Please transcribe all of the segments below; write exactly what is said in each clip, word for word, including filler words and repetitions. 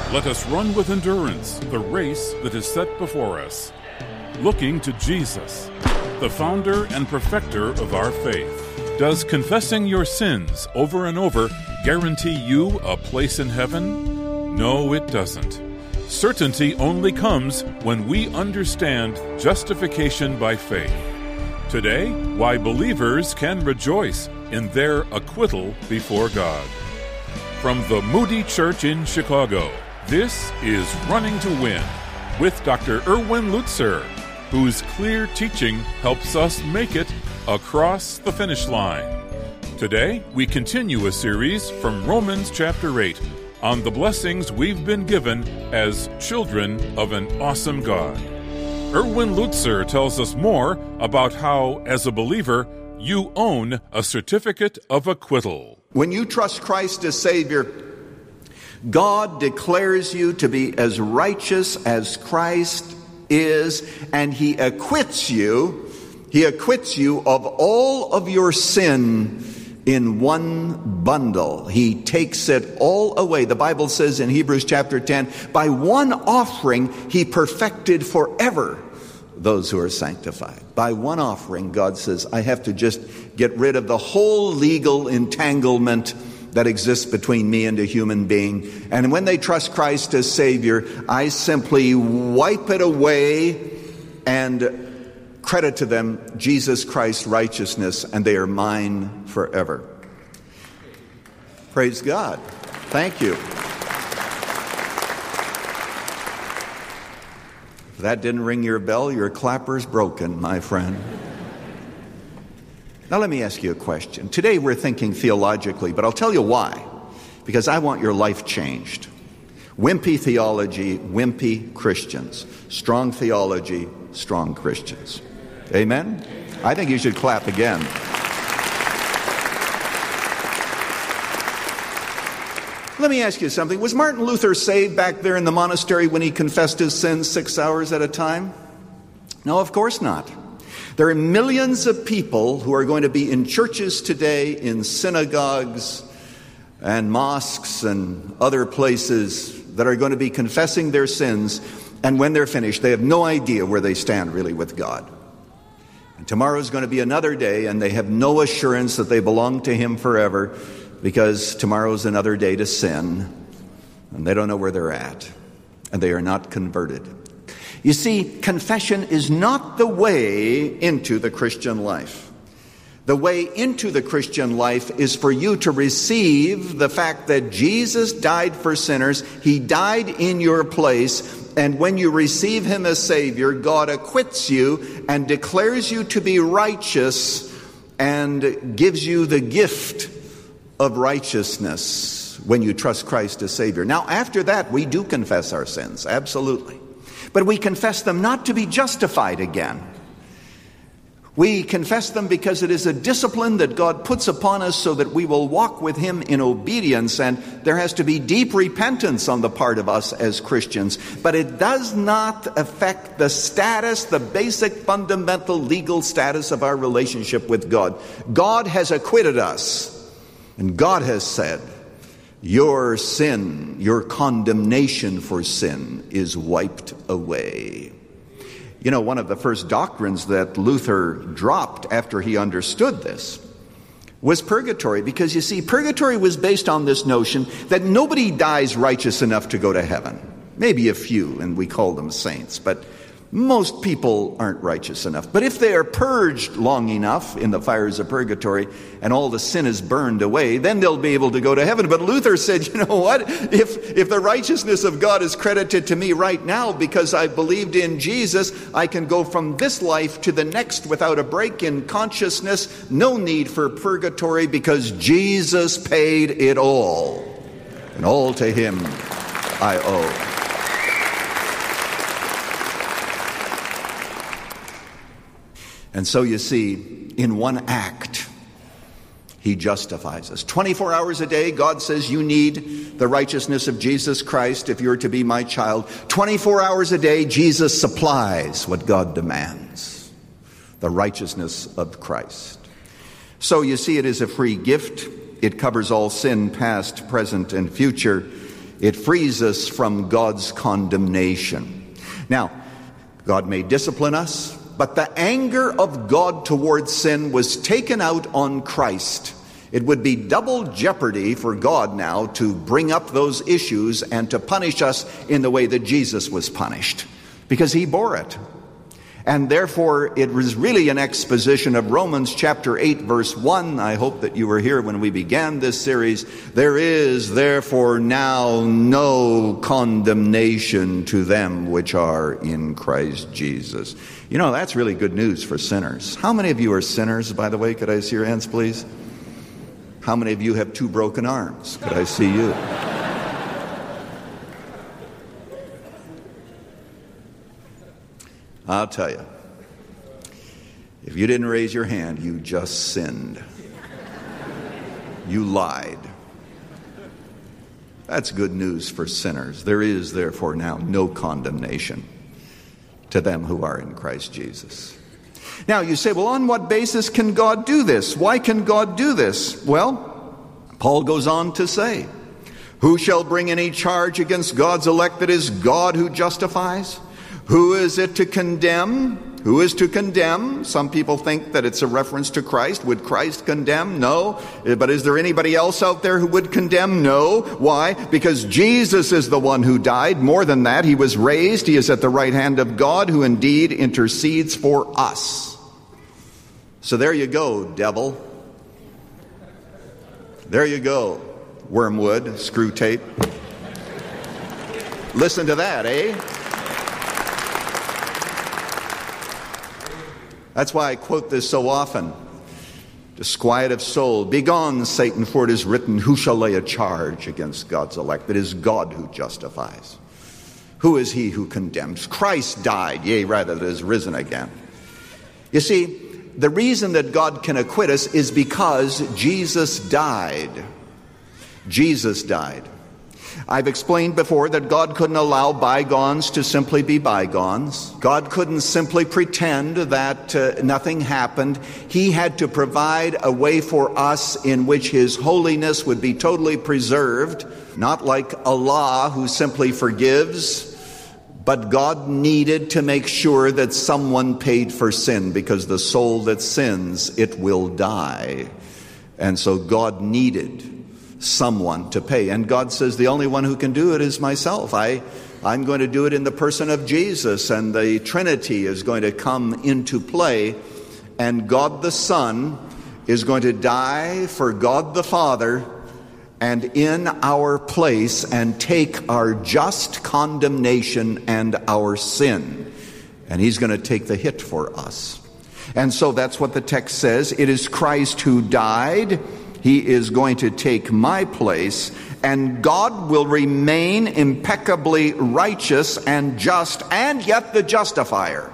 Let us run with endurance the race that is set before us, looking to Jesus, the founder and perfecter of our faith. Does confessing your sins over and over guarantee you a place in heaven? No, it doesn't. Certainty only comes when we understand justification by faith. Today, why believers can rejoice in their acquittal before God. From the Moody Church in Chicago, this is Running to Win with Doctor Erwin Lutzer, whose clear teaching helps us make it across the finish line. Today, we continue a series from Romans chapter eight on the blessings we've been given as children of an awesome God. Erwin Lutzer tells us more about how, as a believer, you own a certificate of acquittal. When you trust Christ as Savior, God declares you to be as righteous as Christ is, and He acquits you, He acquits you of all of your sin in one bundle. He takes it all away. The Bible says in Hebrews chapter ten, by one offering He perfected forever those who are sanctified. By one offering, God says, I have to just get rid of the whole legal entanglement that exists between me and a human being. And when they trust Christ as Savior, I simply wipe it away and credit to them Jesus Christ's righteousness, and they are mine forever. Praise God. Thank you. If that didn't ring your bell, your clapper's broken, my friend. Now let me ask you a question. Today we're thinking theologically, but I'll tell you why. Because I want your life changed. Wimpy theology, wimpy Christians. Strong theology, strong Christians. Amen? I think you should clap again. Let me ask you something. Was Martin Luther saved back there in the monastery when he confessed his sins six hours at a time? No, of course not. There are millions of people who are going to be in churches today, in synagogues and mosques and other places that are going to be confessing their sins, and when they're finished, they have no idea where they stand really with God. And tomorrow is going to be another day, and they have no assurance that they belong to Him forever, because tomorrow is another day to sin, and they don't know where they're at, and they are not converted. You see, confession is not the way into the Christian life. The way into the Christian life is for you to receive the fact that Jesus died for sinners. He died in your place, and when you receive Him as Savior, God acquits you and declares you to be righteous and gives you the gift of righteousness when you trust Christ as Savior. Now, after that, we do confess our sins, absolutely. But we confess them not to be justified again. We confess them because it is a discipline that God puts upon us so that we will walk with Him in obedience, and there has to be deep repentance on the part of us as Christians. But it does not affect the status, the basic fundamental legal status of our relationship with God. God has acquitted us, and God has said, your sin, your condemnation for sin is wiped away. You know, one of the first doctrines that Luther dropped after he understood this was purgatory, because you see, purgatory was based on this notion that nobody dies righteous enough to go to heaven. Maybe a few, and we call them saints, but most people aren't righteous enough. But if they are purged long enough in the fires of purgatory and all the sin is burned away, then they'll be able to go to heaven. But Luther said, you know what? If, if the righteousness of God is credited to me right now because I believed in Jesus, I can go from this life to the next without a break in consciousness. No need for purgatory because Jesus paid it all. And all to Him I owe. And so you see, in one act, He justifies us. twenty-four hours a day, God says you need the righteousness of Jesus Christ if you're to be my child. twenty-four hours a day, Jesus supplies what God demands, the righteousness of Christ. So you see, it is a free gift. It covers all sin, past, present, and future. It frees us from God's condemnation. Now, God may discipline us, but the anger of God towards sin was taken out on Christ. It would be double jeopardy for God now to bring up those issues and to punish us in the way that Jesus was punished, because he bore it. And therefore, it was really an exposition of Romans chapter eight, verse one. I hope that you were here when we began this series. There is therefore now no condemnation to them which are in Christ Jesus. You know, that's really good news for sinners. How many of you are sinners, by the way? Could I see your hands, please? How many of you have two broken arms? Could I see you? I'll tell you, if you didn't raise your hand, you just sinned. You lied. That's good news for sinners. There is, therefore, now no condemnation to them who are in Christ Jesus. Now, you say, well, on what basis can God do this? Why can God do this? Well, Paul goes on to say, who shall bring any charge against God's elect? It is God who justifies. Who is it to condemn? Who is to condemn? Some people think that it's a reference to Christ. Would Christ condemn? No. But is there anybody else out there who would condemn? No. Why? Because Jesus is the one who died. More than that, he was raised. He is at the right hand of God, who indeed intercedes for us. So there you go, devil. There you go, wormwood, screw tape. Listen to that, eh? That's why I quote this so often. Disquiet of soul. Begone, Satan, for it is written, who shall lay a charge against God's elect? It is God who justifies. Who is he who condemns? Christ died, yea, rather, that is risen again. You see, the reason that God can acquit us is because Jesus died. Jesus died. I've explained before that God couldn't allow bygones to simply be bygones. God couldn't simply pretend that uh, nothing happened. He had to provide a way for us in which his holiness would be totally preserved, not like Allah who simply forgives, but God needed to make sure that someone paid for sin, because the soul that sins, it will die. And so God needed someone to pay. And God says, the only one who can do it is myself. I, I'm going to do it in the person of Jesus, and the Trinity is going to come into play, and God the Son is going to die for God the Father and in our place and take our just condemnation and our sin. And he's going to take the hit for us. And so that's what the text says. It is Christ who died. He is going to take my place, and God will remain impeccably righteous and just, and yet the justifier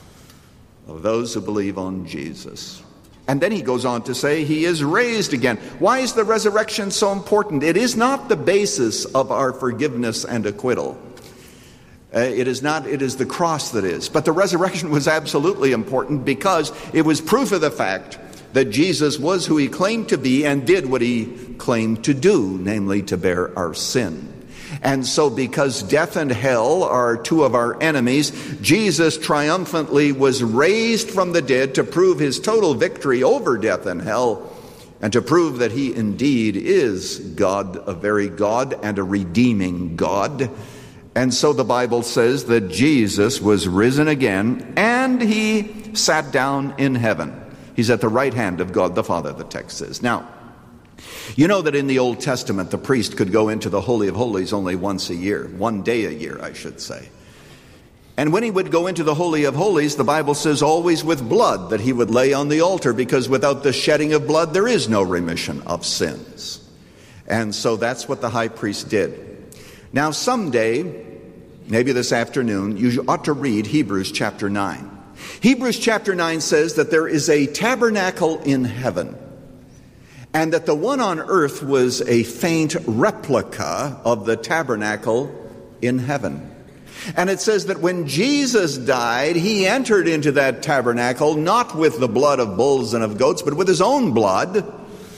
of those who believe on Jesus. And then he goes on to say he is raised again. Why is the resurrection so important? It is not the basis of our forgiveness and acquittal. Uh, it is not, it is the cross that is. But the resurrection was absolutely important because it was proof of the fact that Jesus was who he claimed to be and did what he claimed to do, namely to bear our sin. And so because death and hell are two of our enemies, Jesus triumphantly was raised from the dead to prove his total victory over death and hell, and to prove that he indeed is God, a very God and a redeeming God. And so the Bible says that Jesus was risen again, and he sat down in heaven. He's at the right hand of God the Father, the text says. Now, you know that in the Old Testament, the priest could go into the Holy of Holies only once a year, one day a year, I should say. And when he would go into the Holy of Holies, the Bible says always with blood that he would lay on the altar, because without the shedding of blood, there is no remission of sins. And so that's what the high priest did. Now, someday, maybe this afternoon, you ought to read Hebrews chapter nine. Hebrews chapter nine says that there is a tabernacle in heaven, and that the one on earth was a faint replica of the tabernacle in heaven. And it says that when Jesus died, he entered into that tabernacle not with the blood of bulls and of goats, but with his own blood.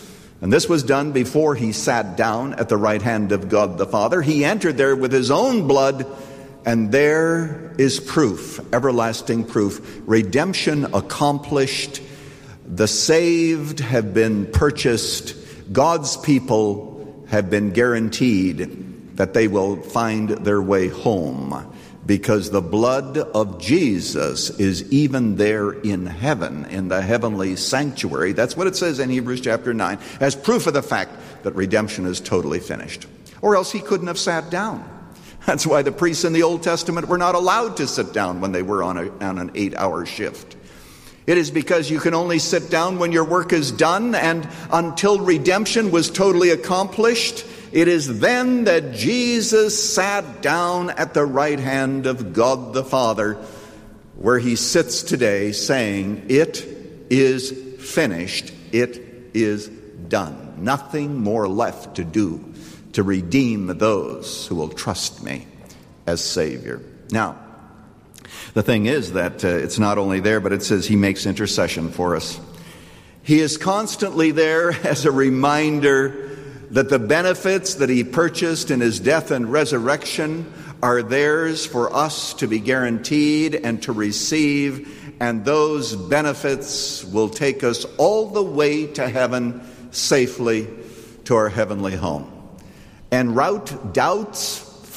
And this was done before he sat down at the right hand of God the Father. He entered there with his own blood, and there is proof, everlasting proof. Redemption accomplished. The saved have been purchased. God's people have been guaranteed that they will find their way home, because the blood of Jesus is even there in heaven, in the heavenly sanctuary. That's what it says in Hebrews chapter nine, as proof of the fact that redemption is totally finished. Or else he couldn't have sat down. That's why the priests in the Old Testament were not allowed to sit down when they were on, a, on an eight-hour shift. It is because you can only sit down when your work is done, and until redemption was totally accomplished, it is then that Jesus sat down at the right hand of God the Father, where he sits today saying, "It is finished. It is done. Nothing more left to do to redeem those who will trust me as Savior." Now, the thing is that uh, it's not only there, but it says he makes intercession for us. He is constantly there as a reminder that the benefits that he purchased in his death and resurrection are theirs for us to be guaranteed and to receive, and those benefits will take us all the way to heaven safely, to our heavenly home. En route, doubts,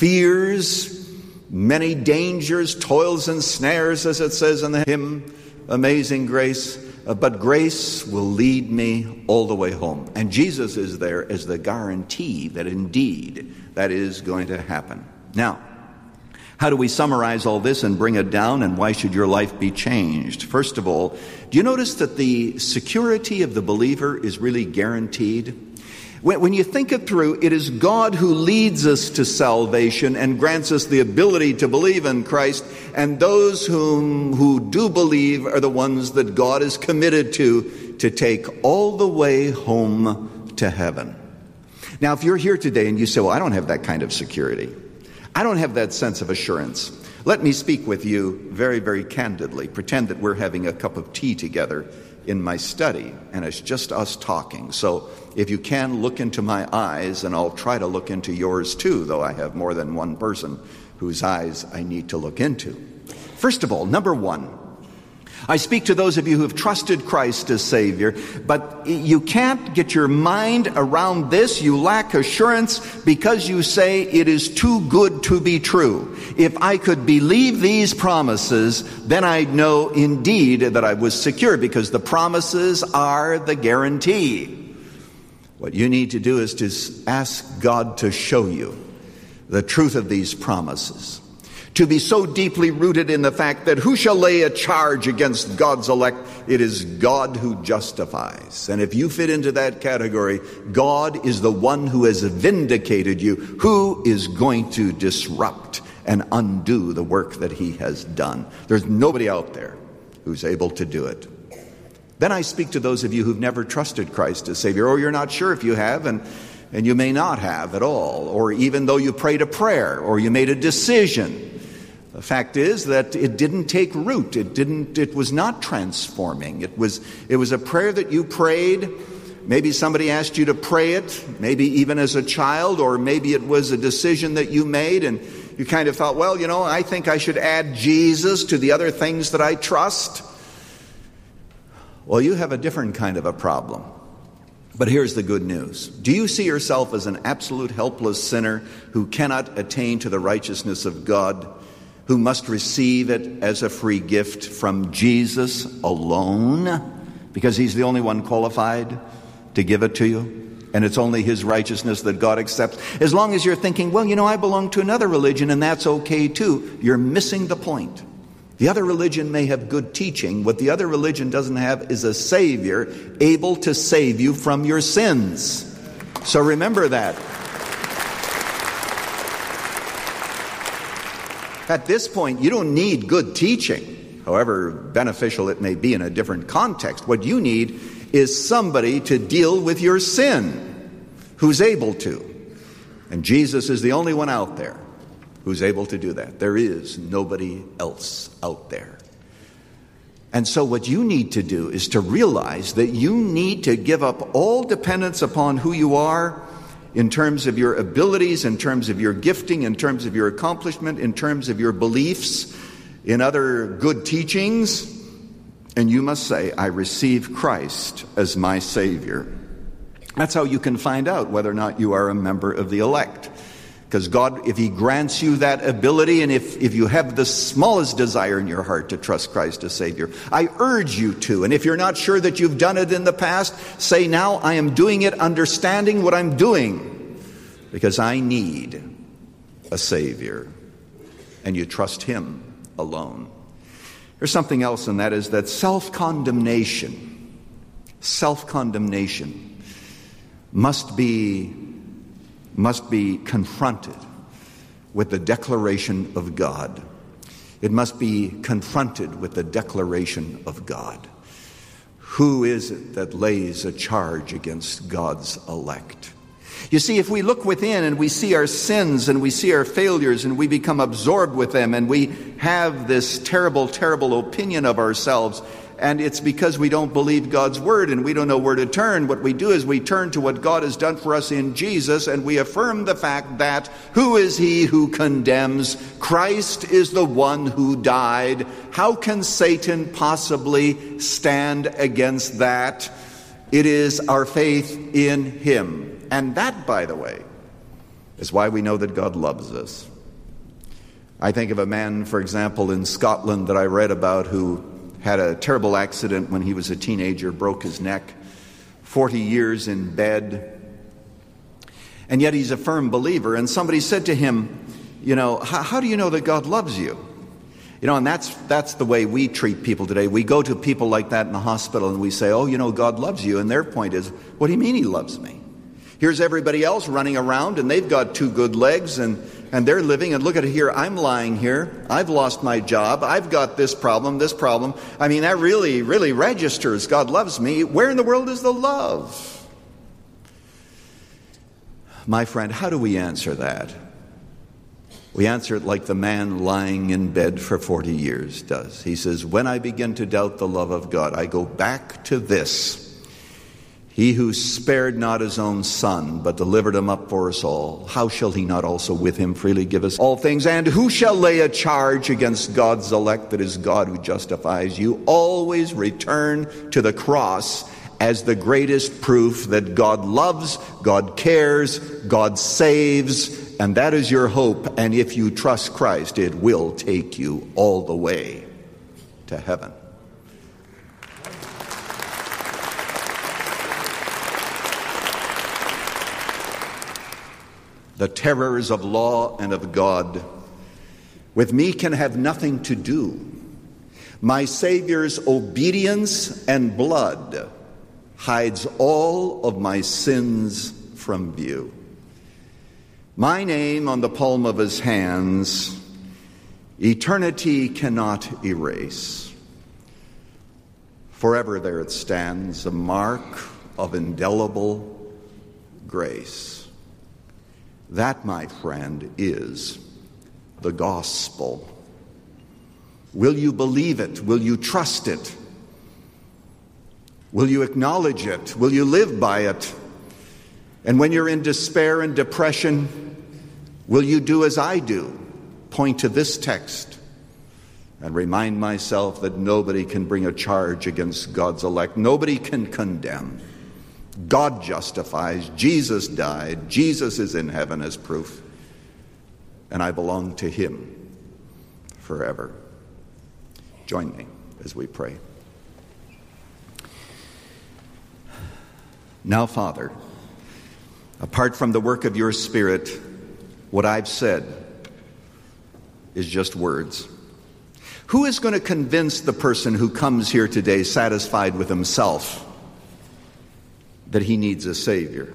fears, many dangers, toils and snares, as it says in the hymn, Amazing Grace. Uh, but grace will lead me all the way home. And Jesus is there as the guarantee that indeed that is going to happen. Now, how do we summarize all this and bring it down, and why should your life be changed? First of all, do you notice that the security of the believer is really guaranteed? When you think it through, it is God who leads us to salvation and grants us the ability to believe in Christ, and those whom who do believe are the ones that God is committed to, to take all the way home to heaven. Now, if you're here today and you say, well, I don't have that kind of security, I don't have that sense of assurance, let me speak with you very, very candidly. Pretend that we're having a cup of tea together in my study, and it's just us talking. So if you can, look into my eyes, and I'll try to look into yours too, though I have more than one person whose eyes I need to look into. First of all, number one, I speak to those of you who have trusted Christ as Savior, but you can't get your mind around this. You lack assurance because you say it is too good to be true. If I could believe these promises, then I'd know indeed that I was secure, because the promises are the guarantee. What you need to do is to ask God to show you the truth of these promises. To be so deeply rooted in the fact that who shall lay a charge against God's elect? It is God who justifies. And if you fit into that category, God is the one who has vindicated you. Who is going to disrupt and undo the work that he has done? There's nobody out there who's able to do it. Then I speak to those of you who've never trusted Christ as Savior, or you're not sure if you have, and, and you may not have at all, or even though you prayed a prayer or you made a decision. The fact is that it didn't take root. It didn't, it was not transforming. It was, it was a prayer that you prayed. Maybe somebody asked you to pray it, maybe even as a child, or maybe it was a decision that you made and you kind of thought, well, you know, I think I should add Jesus to the other things that I trust. Well, you have a different kind of a problem. But here's the good news. Do you see yourself as an absolute helpless sinner who cannot attain to the righteousness of God, who must receive it as a free gift from Jesus alone, because he's the only one qualified to give it to you, and it's only his righteousness that God accepts? As long as you're thinking, well, you know, I belong to another religion and that's okay too, you're missing the point. The other religion may have good teaching. What the other religion doesn't have is a Savior able to save you from your sins. So remember that. At this point, you don't need good teaching, however beneficial it may be in a different context. What you need is somebody to deal with your sin who's able to. And Jesus is the only one out there who's able to do that. There is nobody else out there. And so what you need to do is to realize that you need to give up all dependence upon who you are in terms of your abilities, in terms of your gifting, in terms of your accomplishment, in terms of your beliefs, in other good teachings. And you must say, I receive Christ as my Savior. That's how you can find out whether or not you are a member of the elect. Because God, if He grants you that ability, and if, if you have the smallest desire in your heart to trust Christ as Savior, I urge you to. And if you're not sure that you've done it in the past, say, now I am doing it, understanding what I'm doing, because I need a Savior. And you trust Him alone. There's something else, and that is that self-condemnation, self-condemnation must be must be confronted with the declaration of God. It must be confronted with the declaration of God. Who is it that lays a charge against God's elect? You see, if we look within and we see our sins and we see our failures and we become absorbed with them and we have this terrible, terrible opinion of ourselves, and it's because we don't believe God's word and we don't know where to turn. What we do is we turn to what God has done for us in Jesus, and we affirm the fact that who is he who condemns? Christ is the one who died. How can Satan possibly stand against that? It is our faith in him. And that, by the way, is why we know that God loves us. I think of a man, for example, in Scotland that I read about who had a terrible accident when he was a teenager, broke his neck, forty years in bed. And yet he's a firm believer. And somebody said to him, you know, how, how do you know that God loves you? You know, and that's that's the way we treat people today. We go to people like that in the hospital and we say, oh, you know, God loves you. And their point is, what do you mean he loves me? Here's everybody else running around and they've got two good legs and, and they're living. And look at it here. I'm lying here. I've lost my job. I've got this problem, this problem. I mean, that really, really registers. God loves me. Where in the world is the love? My friend, how do we answer that? We answer it like the man lying in bed for forty years does. He says, when I begin to doubt the love of God, I go back to this. He who spared not his own son, but delivered him up for us all, how shall he not also with him freely give us all things? And who shall lay a charge against God's elect? That is God who justifies. You always return to the cross as the greatest proof that God loves, God cares, God saves, and that is your hope. And if you trust Christ, it will take you all the way to heaven. The terrors of law and of God with me can have nothing to do. My Savior's obedience and blood hides all of my sins from view. My name on the palm of his hands, eternity cannot erase. Forever there it stands, a mark of indelible grace. That, my friend, is the gospel. Will you believe it? Will you trust it? Will you acknowledge it? Will you live by it? And when you're in despair and depression, will you do as I do? Point to this text and remind myself that nobody can bring a charge against God's elect. Nobody can condemn. God justifies. Jesus died. Jesus is in heaven as proof. And I belong to him forever. Join me as we pray. Now, Father, apart from the work of your Spirit, what I've said is just words. Who is going to convince the person who comes here today satisfied with himself that he needs a Savior?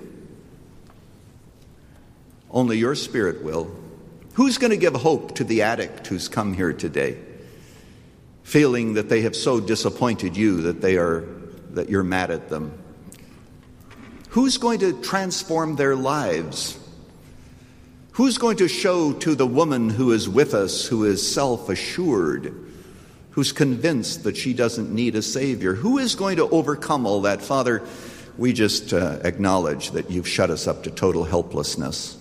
Only your Spirit will. Who's going to give hope to the addict who's come here today, feeling that they have so disappointed you that they are that you're mad at them? Who's going to transform their lives? Who's going to show to the woman who is with us, who is self-assured, who's convinced that she doesn't need a Savior? Who is going to overcome all that? Father, we just uh, acknowledge that you've shut us up to total helplessness.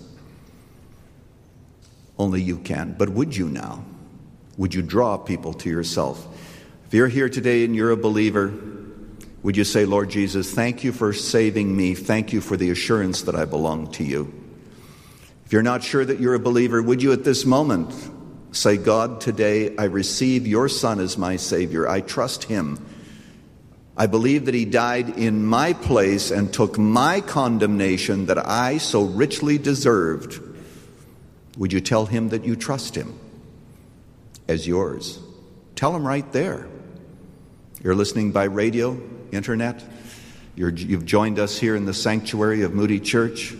Only you can. But would you now? Would you draw people to yourself? If you're here today and you're a believer, would you say, Lord Jesus, thank you for saving me. Thank you for the assurance that I belong to you. If you're not sure that you're a believer, would you at this moment say, God, today I receive your Son as my Savior. I trust him. I believe that he died in my place and took my condemnation that I so richly deserved. Would you tell him that you trust him as yours? Tell him right there. You're listening by radio, internet. You're, you've joined us here in the sanctuary of Moody Church.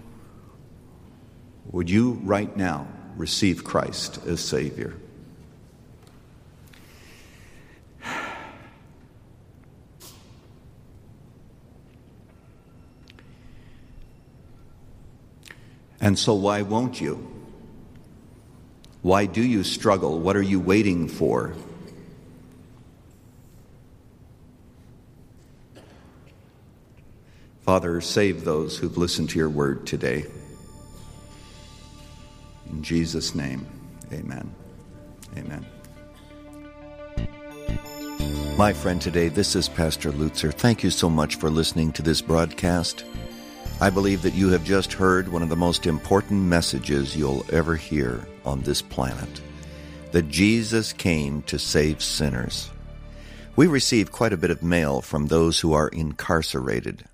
Would you right now receive Christ as Savior? And so why won't you? Why do you struggle? What are you waiting for? Father, save those who've listened to your word today. In Jesus' name, amen. Amen. My friend today, this is Pastor Lutzer. Thank you so much for listening to this broadcast. I believe that you have just heard one of the most important messages you'll ever hear on this planet, that Jesus came to save sinners. We receive quite a bit of mail from those who are incarcerated.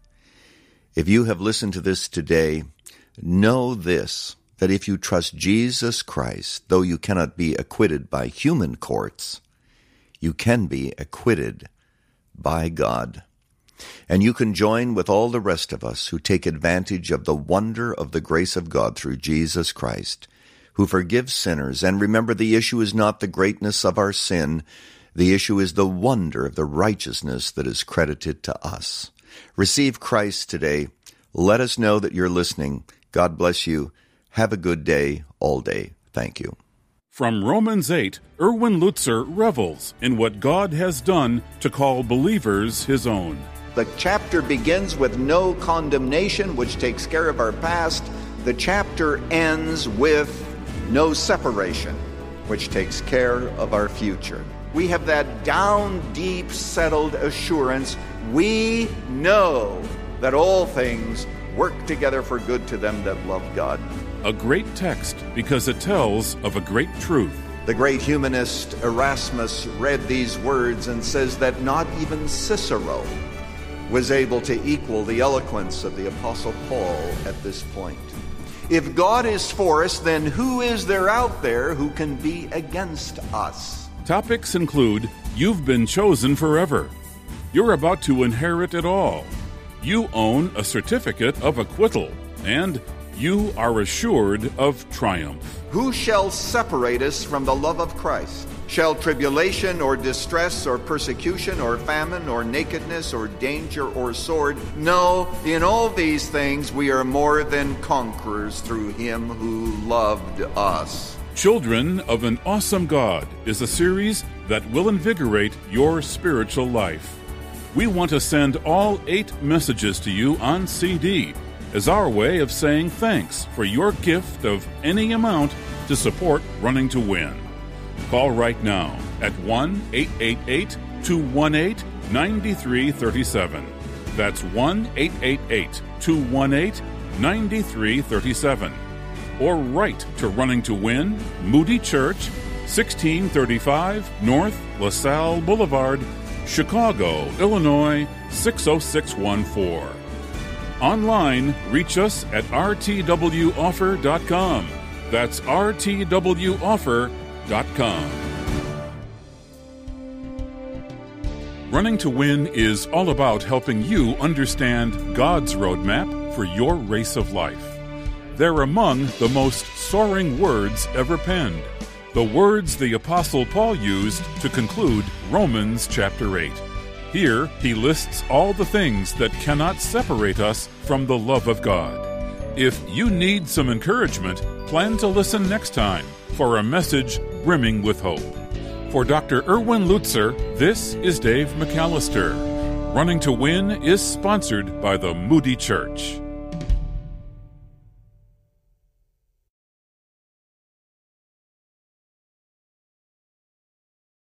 If you have listened to this today, know this, that if you trust Jesus Christ, though you cannot be acquitted by human courts, you can be acquitted by God. And you can join with all the rest of us who take advantage of the wonder of the grace of God through Jesus Christ, who forgives sinners. And remember, the issue is not the greatness of our sin. The issue is the wonder of the righteousness that is credited to us. Receive Christ today. Let us know that you're listening. God bless you. Have a good day all day. Thank you. From Romans eight, Erwin Lutzer revels in what God has done to call believers his own. The chapter begins with no condemnation, which takes care of our past. The chapter ends with no separation, which takes care of our future. We have that down deep settled assurance. We know that all things work together for good to them that love God. A great text because it tells of a great truth. The great humanist Erasmus read these words and says that not even Cicero was able to equal the eloquence of the Apostle Paul at this point. If God is for us, then who is there out there who can be against us? Topics include, you've been chosen forever. You're about to inherit it all. You own a certificate of acquittal, and you are assured of triumph. Who shall separate us from the love of Christ? Shall tribulation or distress or persecution or famine or nakedness or danger or sword? No, in all these things we are more than conquerors through him who loved us. Children of an Awesome God is a series that will invigorate your spiritual life. We want to send all eight messages to you on C D as our way of saying thanks for your gift of any amount to support Running to Win. Call right now at one eight eight eight, two one eight, nine three three seven. That's one eight eight eight, two one eight, nine three three seven. Or write to Running to Win, Moody Church, sixteen thirty-five North LaSalle Boulevard, Chicago, Illinois, six oh six one four. Online, reach us at r t w offer dot com. That's r t w offer dot com. Running to Win is all about helping you understand God's roadmap for your race of life. They're among the most soaring words ever penned, the words the Apostle Paul used to conclude Romans chapter eight. Here, he lists all the things that cannot separate us from the love of God. If you need some encouragement, plan to listen next time for a message brimming with hope. For Doctor Erwin Lutzer, this is Dave McAllister. Running to Win is sponsored by the Moody Church.